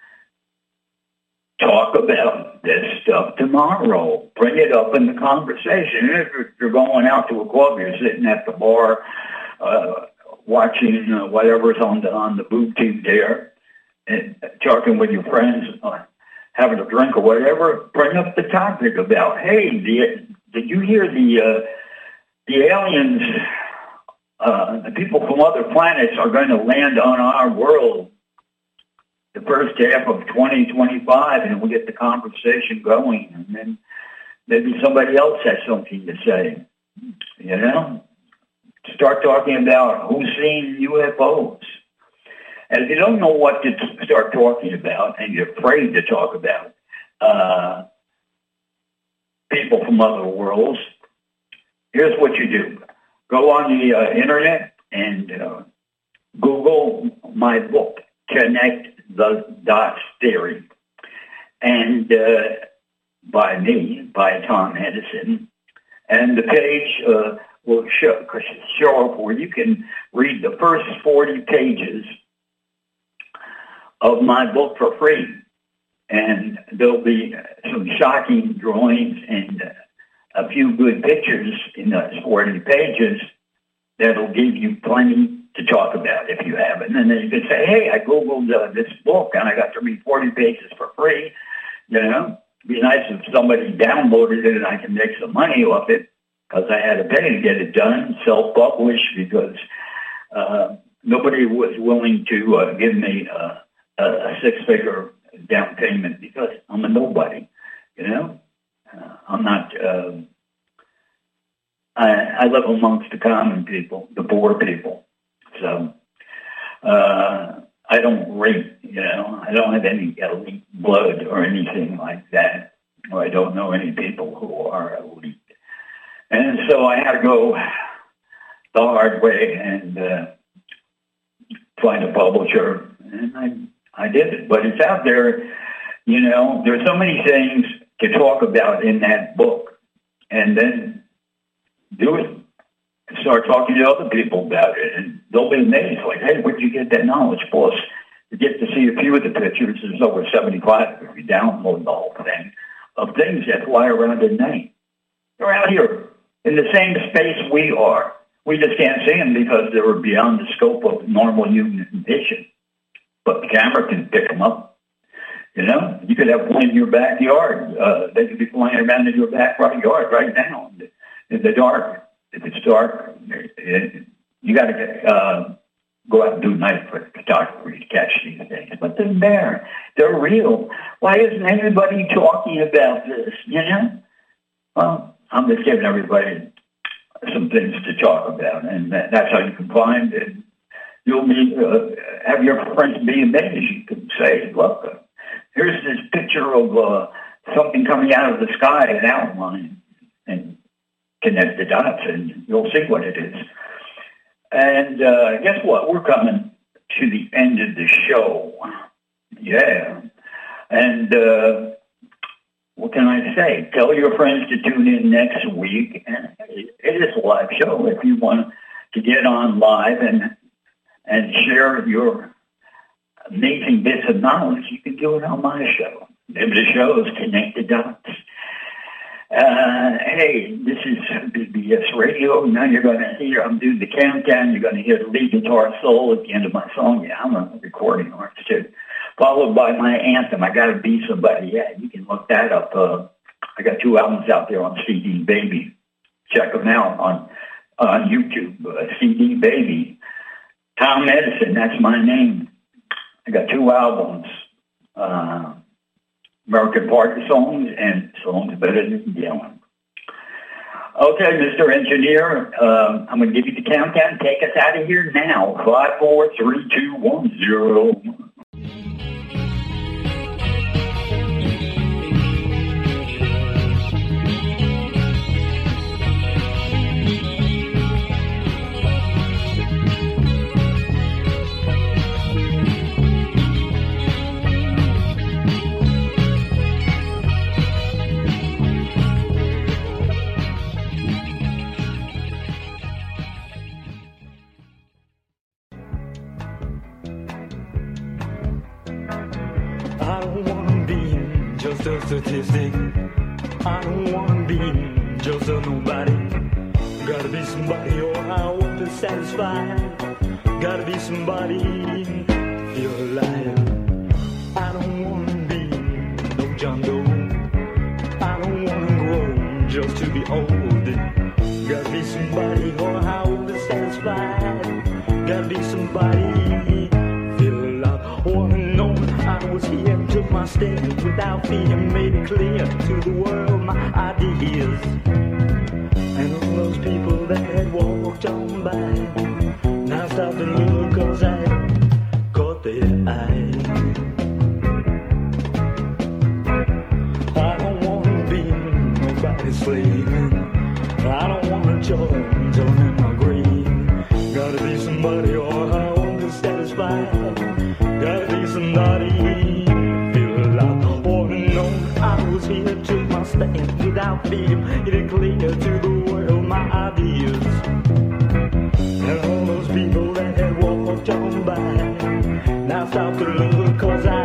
talk about this stuff tomorrow. Bring it up in the conversation. If you're going out to a club, you're sitting at the bar, uh, watching uh, whatever's on the on the boob tube there, and talking with your friends, uh, having a drink or whatever. Bring up the topic about, hey, the, did you hear the uh, the aliens? Uh, the people from other planets are going to land on our world the first half of twenty twenty-five, and we get the conversation going, and then maybe somebody else has something to say, you know? Start talking about who's seen U F Os. And if you don't know what to t- start talking about and you're afraid to talk about uh, people from other worlds, here's what you do. Go on the uh, internet and uh, Google my book, Connect the Dots Theory, and uh, by me, by Tom Edison. And the page uh, will show, show up where you can read the first forty pages of my book for free. And there'll be some shocking drawings and a few good pictures in those forty pages that'll give you plenty to talk about if you have it. And then you can say, hey, I Googled uh, this book and I got to read forty pages for free. You know, it'd be nice if somebody downloaded it and I can make some money off it, because I had to pay to get it done, self-publish, because uh, nobody was willing to uh, give me uh, a six-figure down payment because I'm a nobody, you know? Uh, I'm not, uh, I, I live amongst the common people, the poor people. So uh, I don't rate, you know, I don't have any elite blood or anything like that, or I don't know any people who are elite. And so I had to go the hard way and uh, find a publisher, and I I did it. But it's out there, you know, there's so many things to talk about in that book, and then do it and start talking to other people about it, and they'll be amazed, like, hey, where'd you get that knowledge? Plus, you get to see a few of the pictures. There's over seventy-five if you download the whole thing of things that fly around at night. They're out here in the same space we are. We just can't see them because they were beyond the scope of normal human vision. But the camera can pick them up. You know, you could have one in your backyard. Uh, they could be flying around in your backyard right now in the dark. If it's dark, it, you got to uh, go out and do night photography to catch these things. But they're there. They're real. Why isn't anybody talking about this, you know? Well, I'm just giving everybody things to talk about, and that, that's how you can find it. You'll be, uh, have your friends be amazed. You can say, look, uh, here's this picture of uh, something coming out of the sky, an outline, and connect the dots, and you'll see what it is. And uh, guess what? We're coming to the end of the show. Yeah. And uh, what can I say? Tell your friends to tune in next week. And it is a live show. If you want to get on live and and share your amazing bits of knowledge, you can do it on my show. The name of the show is Connect the Dots. Uh, hey, this is B B S Radio. Now you're going to hear, I'm doing the countdown. You're going to hear the lead guitar solo at the end of my song. Yeah, I'm a recording artist too. Followed by my anthem, I Gotta Be Somebody. Yeah, you can look that up. Uh, I got two albums out there on C D Baby. Check them out on, on YouTube. Uh, C D Baby. Tom Edison, that's my name. I got two albums. Uh, American Party songs and songs better than yelling. Okay, Mister Engineer, uh, I'm going to give you the countdown. Take us out of here now. Five, four, three, two, one, zero. Just a statistic. I don't wanna be just a nobody. Gotta be somebody or I won't be satisfied. Gotta be somebody, feel alive. I don't wanna be no John Doe. I don't wanna grow just to be old. Gotta be somebody or I won't be satisfied. Gotta be somebody, feel alive. Wanna know I was here and took my stand without fear, made it clear to the world my ideas. And all those people that had walked on by now stop and look, cause I caught their eye. I don't wanna be nobody's slave. I don't wanna join, join in my grave. Gotta be somebody or I won't be satisfied. Gotta be somebody, feel alive. Or know I was here, took my stand without fear, made it clear to the world my ideas. And all those people that had walked on by now stop to look, cause I